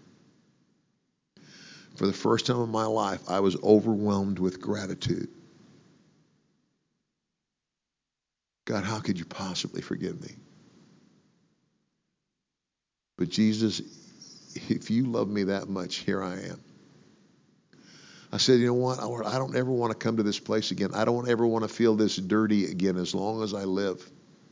for the first time in my life, I was overwhelmed with gratitude. God, how could you possibly forgive me? But Jesus, if you love me that much, here I am. I said, you know what, Lord, I don't ever want to come to this place again. I don't ever want to feel this dirty again as long as I live.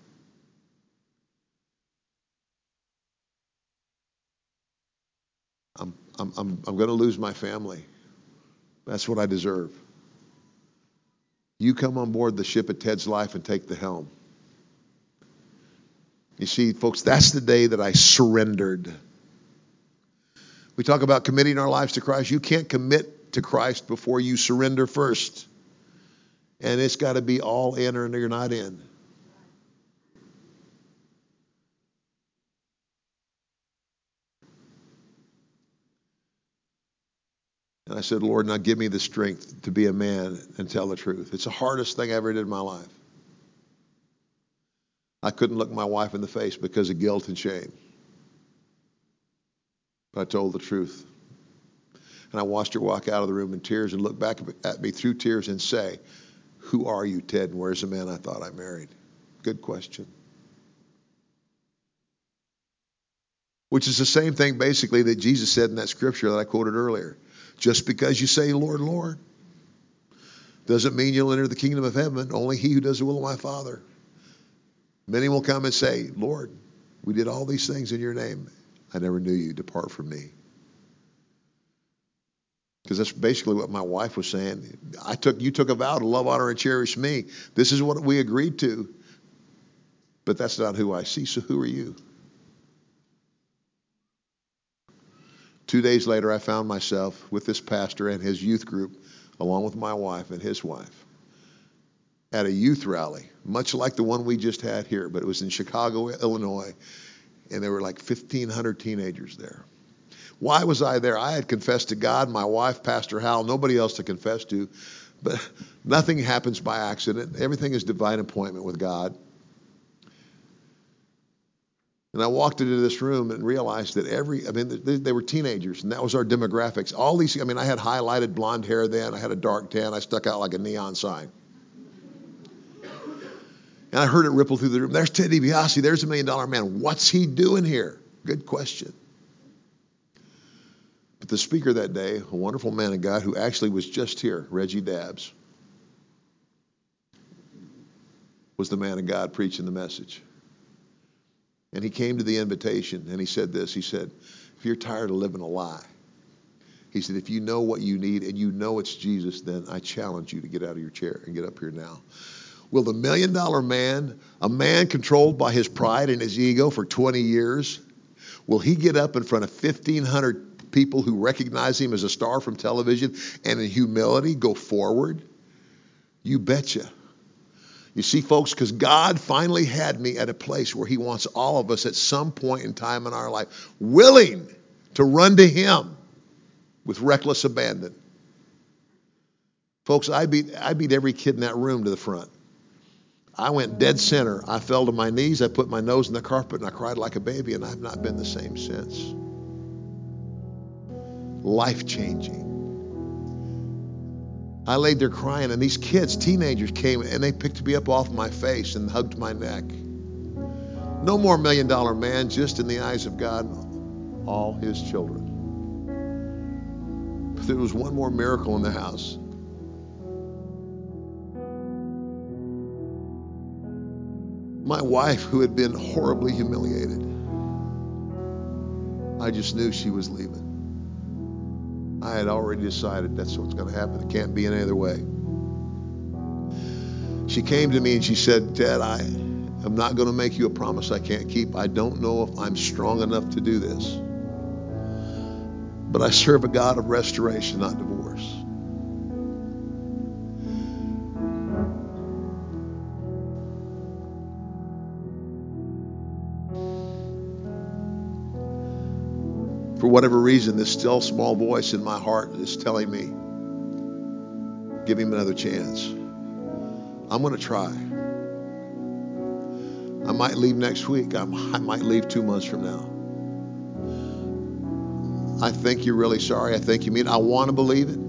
I'm, I'm, I'm, I'm going to lose my family. That's what I deserve. You come on board the ship of Ted's life and take the helm. You see, folks, that's the day that I surrendered. We talk about committing our lives to Christ. You can't commit to Christ before you surrender first. And it's got to be all in or you're not in. And I said, Lord, now give me the strength to be a man and tell the truth. It's the hardest thing I ever did in my life. I couldn't look my wife in the face because of guilt and shame. But I told the truth. And I watched her walk out of the room in tears and look back at me through tears and say, who are you, Ted, and where's the man I thought I married? Good question. Which is the same thing, basically, that Jesus said in that scripture that I quoted earlier. Just because you say, Lord, Lord, doesn't mean you'll enter the kingdom of heaven. Only he who does the will of my Father. Many will come and say, Lord, we did all these things in your name. I never knew you. Depart from me. Because that's basically what my wife was saying. I took, you took a vow to love, honor, and cherish me. This is what we agreed to. But that's not who I see. So who are you? Two days later, I found myself with this pastor and his youth group, along with my wife and his wife, at a youth rally, much like the one we just had here, but it was in Chicago, Illinois, and there were like fifteen hundred teenagers there. Why was I there? I had confessed to God, my wife, Pastor Hal, nobody else to confess to, but nothing happens by accident. Everything is divine appointment with God. And I walked into this room and realized that every, I mean, they, they were teenagers, and that was our demographics. All these, I mean, I had highlighted blonde hair then. I had a dark tan. I stuck out like a neon sign. And I heard it ripple through the room. There's Ted DiBiase. There's a million dollar man. What's he doing here? Good question. But the speaker that day, a wonderful man of God who actually was just here, Reggie Dabbs, was the man of God preaching the message. And he came to the invitation and he said this. He said, if you're tired of living a lie, he said, if you know what you need and you know it's Jesus, then I challenge you to get out of your chair and get up here now. Will the million dollar man, a man controlled by his pride and his ego for twenty years, will he get up in front of fifteen hundred people who recognize him as a star from television and in humility go forward? You betcha. You see, folks, because God finally had me at a place where he wants all of us at some point in time in our life willing to run to him with reckless abandon. Folks, I beat, I beat every kid in that room to the front. I went dead center. I fell to my knees. I put my nose in the carpet and I cried like a baby, and I've not been the same since. Life-changing. I laid there crying, and these kids, teenagers, came and they picked me up off my face and hugged my neck. No more million dollar man, just in the eyes of God, all his children. But there was one more miracle in the house. My wife, who had been horribly humiliated, I just knew she was leaving. I had already decided that's what's going to happen. It can't be any other way. She came to me and she said, Ted, I am not going to make you a promise I can't keep. I don't know if I'm strong enough to do this. But I serve a God of restoration, not divorce. For whatever reason, this still small voice in my heart is telling me, give him another chance. I'm going to try. I might leave next week. I might leave two months from now. I think you're really sorry. I think you mean it. I want to believe it.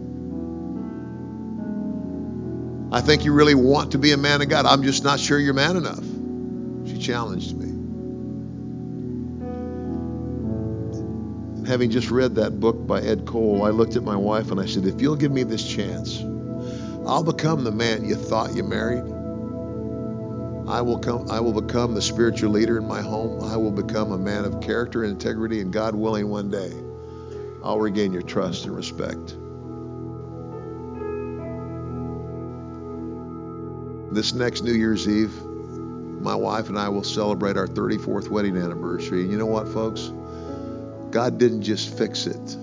I think you really want to be a man of God. I'm just not sure you're man enough. She challenged me. having just read that book by Ed Cole, I looked at my wife and I said, if you'll give me this chance, I'll become the man you thought you married. I will come, I will become the spiritual leader in my home. I will become a man of character and integrity, and God willing, one day, I'll regain your trust and respect. This next New Year's Eve, my wife and I will celebrate our thirty-fourth wedding anniversary. And you know what, folks? God didn't just fix it.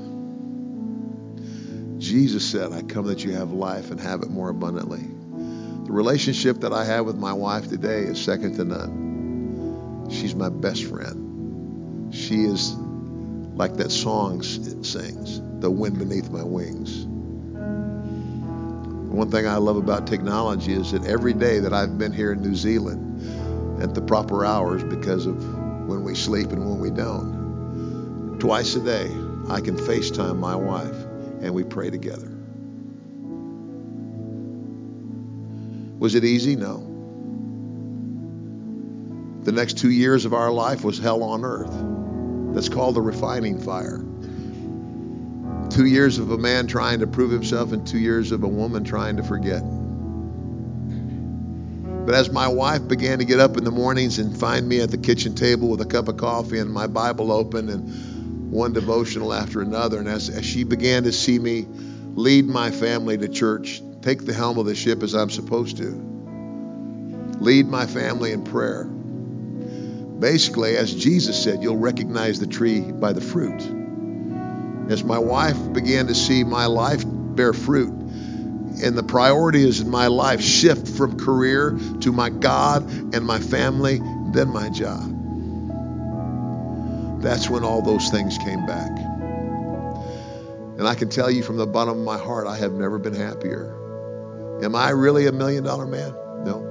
Jesus said, I come that you have life and have it more abundantly. The relationship that I have with my wife today is second to none. She's my best friend. She is like that song sings, the wind beneath my wings. One thing I love about technology is that every day that I've been here in New Zealand at the proper hours, because of when we sleep and when we don't, twice a day I can FaceTime my wife and we pray together. Was it easy? No. The next two years of our life was hell on earth. That's called the refining fire. Two years of a man trying to prove himself and two years of a woman trying to forget. But as my wife began to get up in the mornings and find me at the kitchen table with a cup of coffee and my Bible open and one devotional after another, and as, as she began to see me lead my family to church, take the helm of the ship as I'm supposed to, lead my family in prayer. Basically, as Jesus said, you'll recognize the tree by the fruit. As my wife began to see my life bear fruit and the priorities in my life shift from career to my God and my family, then my job, that's when all those things came back. And I can tell you from the bottom of my heart, I have never been happier. Am I really a million dollar man? No.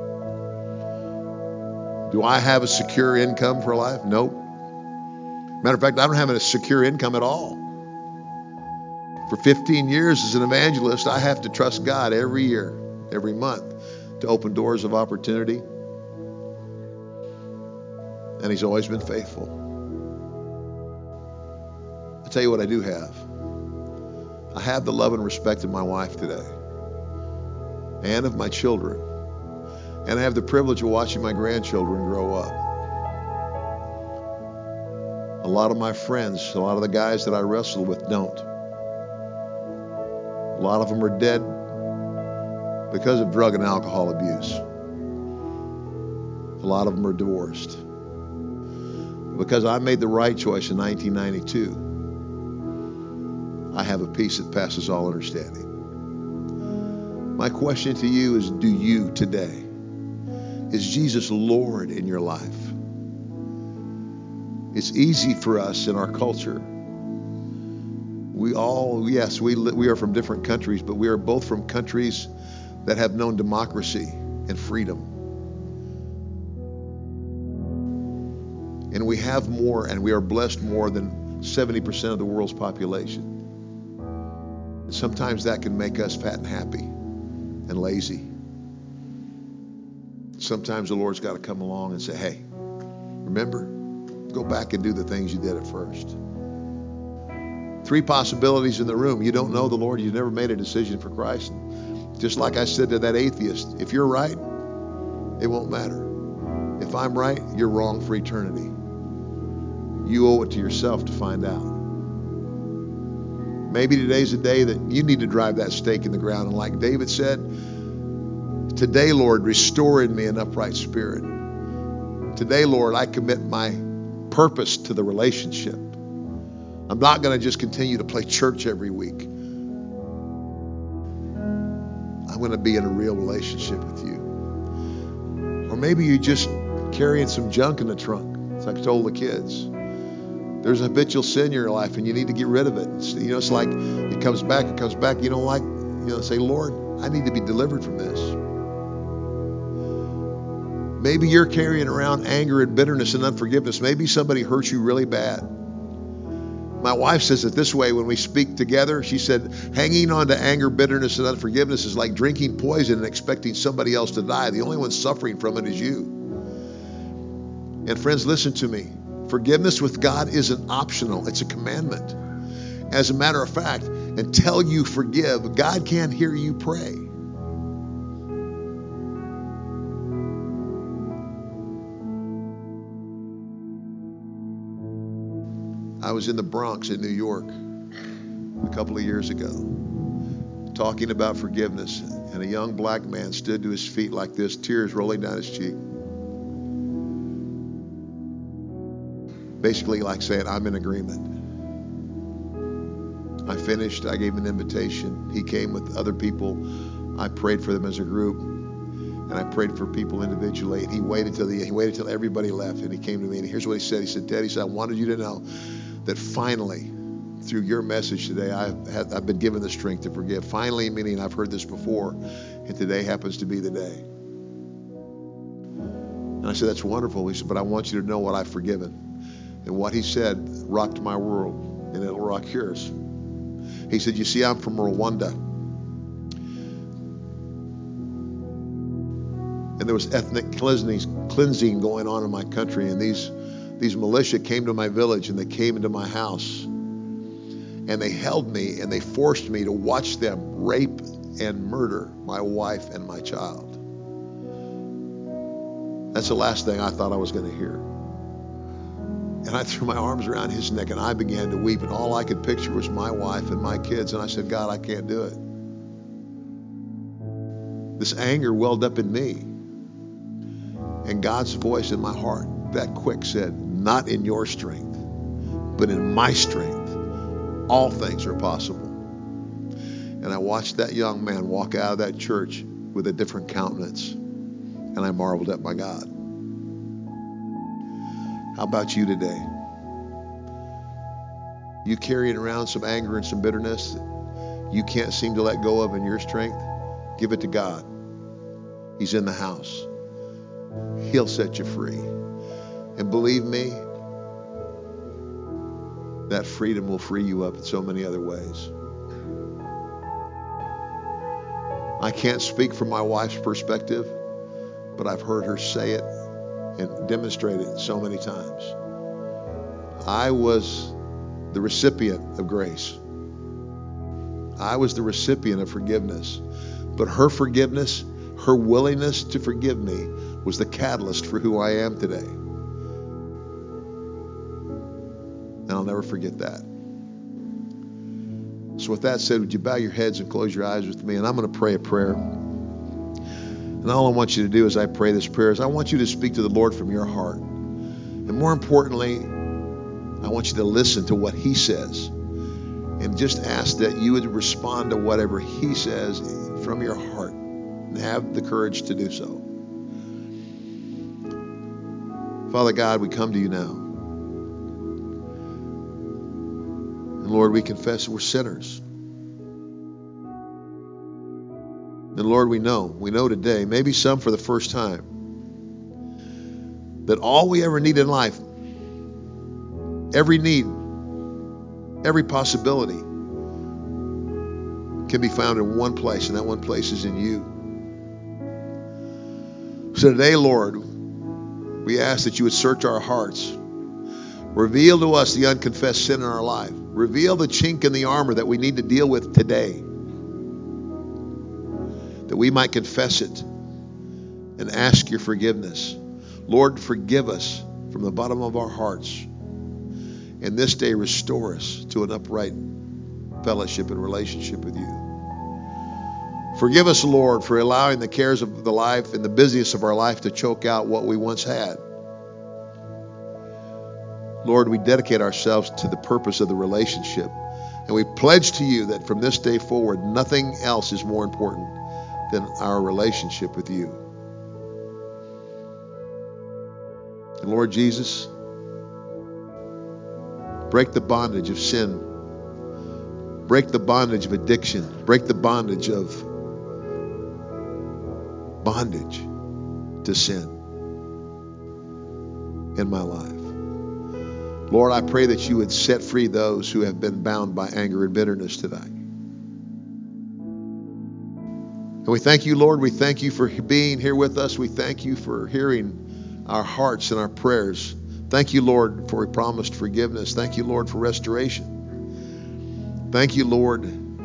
Do I have a secure income for life? Nope. Matter of fact, I don't have a secure income at all. For fifteen years as an evangelist, I have to trust God every year, every month, to open doors of opportunity. And He's always been faithful. I'll tell you what I do have. I have the love and respect of my wife today, and of my children. And I have the privilege of watching my grandchildren grow up. A lot of my friends, a lot of the guys that I wrestle with don't. A lot of them are dead because of drug and alcohol abuse. A lot of them are divorced. Because I made the right choice in nineteen ninety-two, I have a peace that passes all understanding. My question to you is, do you today? Is Jesus Lord in your life? It's easy for us in our culture. We all, yes, we we are from different countries, but we are both from countries that have known democracy and freedom. And we have more, and we are blessed more than seventy percent of the world's population. And sometimes that can make us fat and happy and lazy. Sometimes the Lord's got to come along and say, hey, remember, go back and do the things you did at first. Three possibilities in the room. You don't know the Lord. You've never made a decision for Christ. Just like I said to that atheist, if you're right, it won't matter. If I'm right, you're wrong for eternity. You owe it to yourself to find out. Maybe today's a day that you need to drive that stake in the ground. And like David said, today, Lord, restore in me an upright spirit. Today, Lord, I commit my purpose to the relationship. I'm not going to just continue to play church every week. I'm going to be in a real relationship with you. Or maybe you're just carrying some junk in the trunk. It's like I told the kids. There's a habitual sin in your life and you need to get rid of it. It's, you know, it's like it comes back, it comes back. You don't like, you know, say, Lord, I need to be delivered from this. Maybe you're carrying around anger and bitterness and unforgiveness. Maybe somebody hurt you really bad. My wife says it this way when we speak together. She said, hanging on to anger, bitterness, and unforgiveness is like drinking poison and expecting somebody else to die. The only one suffering from it is you. And friends, listen to me. Forgiveness with God isn't optional. It's a commandment. As a matter of fact, until you forgive, God can't hear you pray. I was in the Bronx in New York a couple of years ago, talking about forgiveness, and a young black man stood to his feet like this, tears rolling down his cheek. Basically like saying, I'm in agreement. I finished, I gave him an invitation. He came with other people. I prayed for them as a group, and I prayed for people individually. And he waited till the he waited till everybody left, and he came to me, and here's what he said. He said, Ted, he said, I wanted you to know that finally, through your message today, I've, had, I've been given the strength to forgive. Finally, meaning I've heard this before, and today happens to be the day. And I said, that's wonderful. He said, but I want you to know what I've forgiven. And what he said rocked my world, and it'll rock yours. He said, you see, I'm from Rwanda. And there was ethnic cleansing going on in my country, and these These militia came to my village, and they came into my house, and they held me, and they forced me to watch them rape and murder my wife and my child. That's the last thing I thought I was going to hear. And I threw my arms around his neck, and I began to weep, and all I could picture was my wife and my kids, and I said, God, I can't do it. This anger welled up in me, and God's voice in my heart that quick said, not in your strength, but in my strength, all things are possible. And I watched that young man walk out of that church with a different countenance, and I marveled at my God. How about you today? You carrying around some anger and some bitterness that you can't seem to let go of in your strength? Give it to God. He's in the house. He'll set you free. And believe me, that freedom will free you up in so many other ways. I can't speak from my wife's perspective, but I've heard her say it and demonstrate it so many times. I was the recipient of grace. I was the recipient of forgiveness. But her forgiveness, her willingness to forgive me, was the catalyst for who I am today. And I'll never forget that. So with that said, would you bow your heads and close your eyes with me? And I'm going to pray a prayer. And all I want you to do as I pray this prayer is I want you to speak to the Lord from your heart. And more importantly, I want you to listen to what he says. And just ask that you would respond to whatever he says from your heart. And have the courage to do so. Father God, we come to you now. And Lord, we confess we're sinners. And Lord, we know, we know today, maybe some for the first time, that all we ever need in life, every need, every possibility, can be found in one place, and that one place is in you. So today, Lord, we ask that you would search our hearts. Reveal to us the unconfessed sin in our life. Reveal the chink in the armor that we need to deal with today, that we might confess it and ask your forgiveness. Lord, forgive us from the bottom of our hearts. And this day, restore us to an upright fellowship and relationship with you. Forgive us, Lord, for allowing the cares of the life and the busyness of our life to choke out what we once had. Lord, we dedicate ourselves to the purpose of the relationship. And we pledge to you that from this day forward, nothing else is more important than our relationship with you. And Lord Jesus, break the bondage of sin. Break the bondage of addiction. Break the bondage of bondage to sin in my life. Lord, I pray that you would set free those who have been bound by anger and bitterness today. And we thank you, Lord. We thank you for being here with us. We thank you for hearing our hearts and our prayers Thank you, Lord, for a promised forgiveness. Thank you, Lord, for restoration. Thank you, Lord,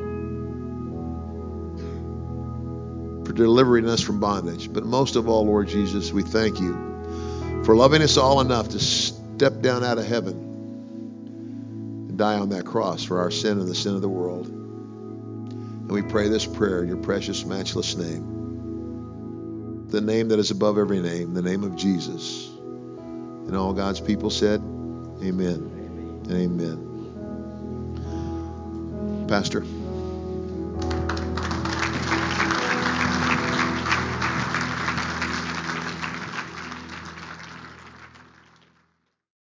for delivering us from bondage. But most of all, Lord Jesus, we thank you for loving us all enough to step down out of heaven and die on that cross for our sin and the sin of the world. And we pray this prayer in your precious, matchless name, the name that is above every name, the name of Jesus. And all God's people said, amen and amen. Pastor.